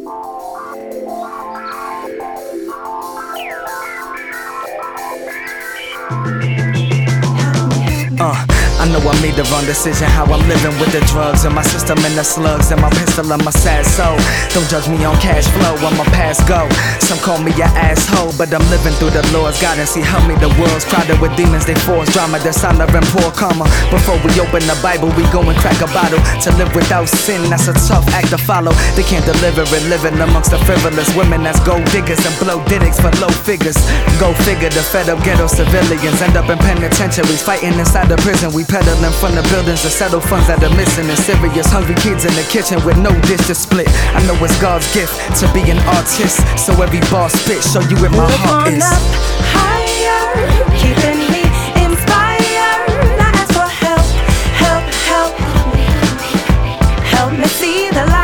I know I made the wrong decision, how I'm living with the drugs and my system and the slugs and my pistol and my sad soul. Don't judge me on cash flow, I'ma pass go. Some call me an asshole, but I'm living through the Lord's guidance. He helped me, the world's crowded with demons, they force drama, dishonor and poor karma. Before we open the Bible, we go and crack a bottle. To live without sin, that's a tough act to follow. They can't deliver it, living amongst the frivolous women that's gold diggers and blow diddicks for low figures. Go figure, the fed up ghetto civilians end up in penitentiaries, fighting inside the prison. We peddling from the buildings to settle funds that are missing. And serious hungry kids in the kitchen with no dish to split. I know it's God's gift to be an artist, so every bar spit show you where my heart is. Up higher, keeping me inspired. I ask for help, help, help. Help me see the light.